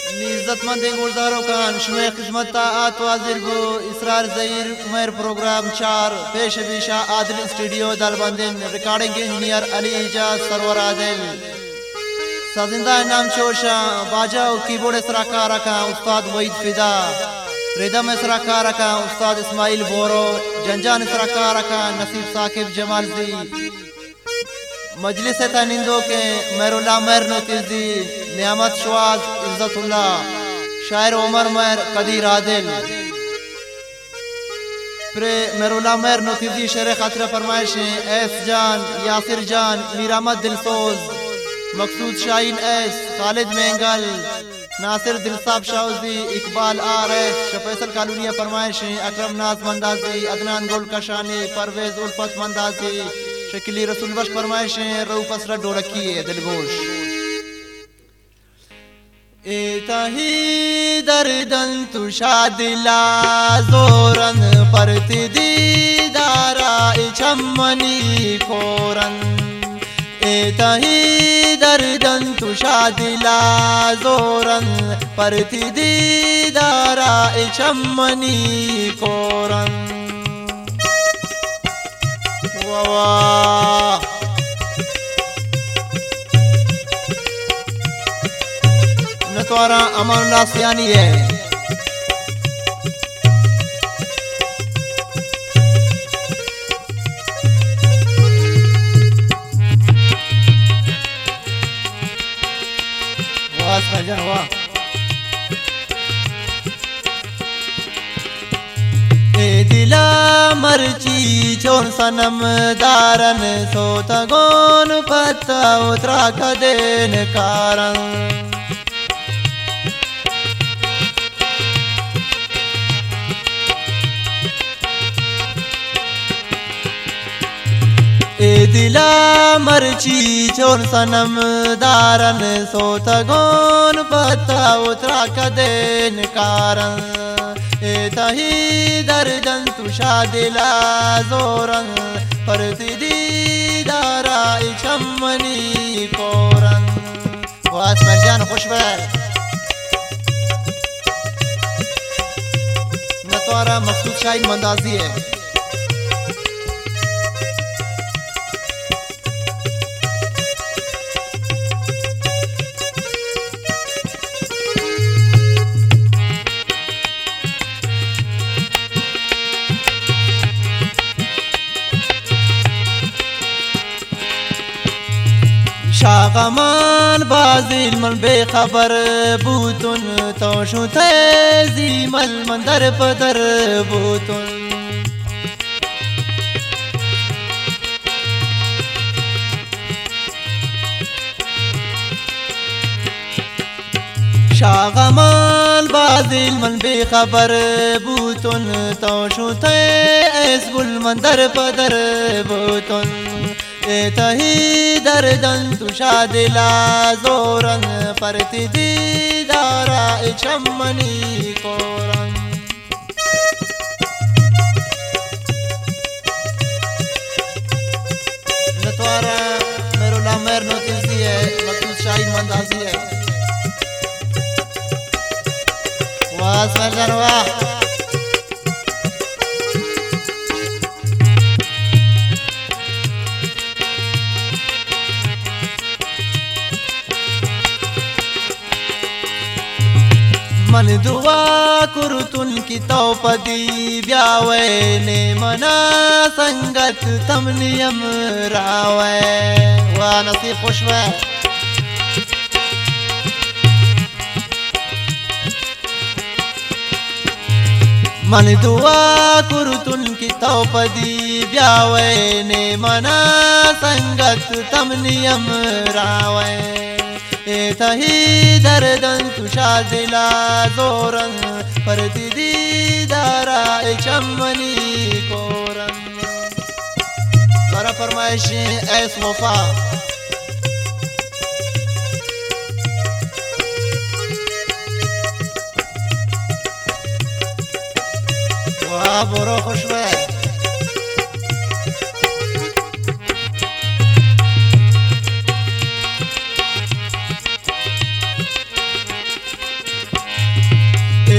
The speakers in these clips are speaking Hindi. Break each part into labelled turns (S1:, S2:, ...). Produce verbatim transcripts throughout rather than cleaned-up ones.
S1: इज्जतमंद गुलजारों खान शुमे खिदमत आत वाजिर गो इसरार जहीर उमर प्रोग्राम चार पेश बिशा Adil studio Dalbandin recording engineer Ali Ijaz Sarwar Adil साजिंदा नाम चोशा बाजा और कीबोर्ड इसराका रखा उस्ताद वहीद फिदा रिदम इसराका रखा उस्ताद इस्माइल बोरो जंजान इसराका रखा नसीब साकिब जमाल दी मजलिस तनिंदो के मैरुल्ला मैर नोतिजी नियामत शवाज इज्जतुल्लाह शायर उमर मैर कदीर आदिल प्रे मैरुल्ला मैर नोतिजी शेर खातिर फरमाइश एस जान यासिर जान मीरामत दिलसोज मकसूद शाहीन एस खालिद मेंगल नासिर दिलसाब शाउजी इकबाल आर एस शफैसल कालूनिया फरमाइश अकरम नाज मंदाजी अदनान गोल कशानी परवेज उल्फत मंदाजी शकीली रसूल बख्श फरमाइश रऊफ असरा ढोलकी है दिलगोश एताही दर्दन तुषा दिला जोरन परति दीदारा इचम्मनी कोरन एताही दर्दन तुषा दिला जोरन परति दीदारा इचम्मनी कोरन नतवारा अमान नासियानी है वाह सजन वाह दिला मर्ची चोन सनम दारन सोता गोन पत्ता उतरा कदेन कारण ए दिला मर्ची चोन सनम दारन सोता गोन पत्ता उतरा कदेन कारण एताही दर्दन तुषा दिला जोरन परति दीदारा इचम्मनी कोरन वास मरजान खुशबर नतवारा मकसूद शाहीन मंदाजी है शागमान बाजिल मन बेखबर बूतुन तोशु तेजी मल मंदर पदर बूतुन शागमान बाजिल मन बेखबर बूतुन तोशु तेज बुल मंदर पदर बूतुन एताही दर्दन तुषा दिला जोरन परति दीदारा इचम्मनी कोरन नतवारा मैरुल्ला मैर नोतिजी है मकसूद शाहीन मंदाजी है वाह सरजन वाह मन दुआ कुरुतुन की तौपदी ब्यावे ने मना संगत तम नियम रावे वाह नसीब खुशवे मन दुआ कुरुतुन की तौपदी ब्यावे ने मना संगत तम नियम रावे एताही दर्दन तुषा दिला जोरन परति दीदारा इचम्मनी कोरन द्वारा फरमाइश ऐस वफा वाह बोरो खुशबू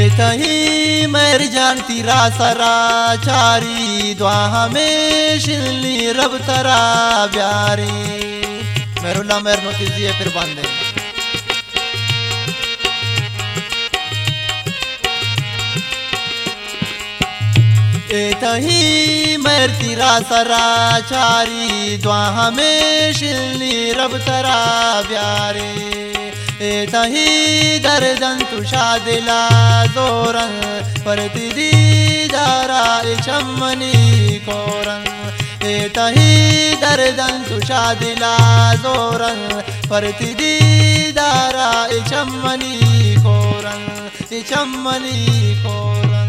S1: तही मेर जान तीरा सरा चारी द्वाहा में शिलनी रब तरा ब्यारी मेरुल्ला मेर नोतिजिए फिर बांधे ए तही मेर तीरा सरा चारी द्वाहा में शिलनी रब तरा ब्यारी ए तही दर्दन तुषा दिला जोरन परति दीदारा चम्मनी कोरन ए तही दर्दन तुषा दिला जोरन परति दीदारा चम्मनी कोरन चम्मनी कोरन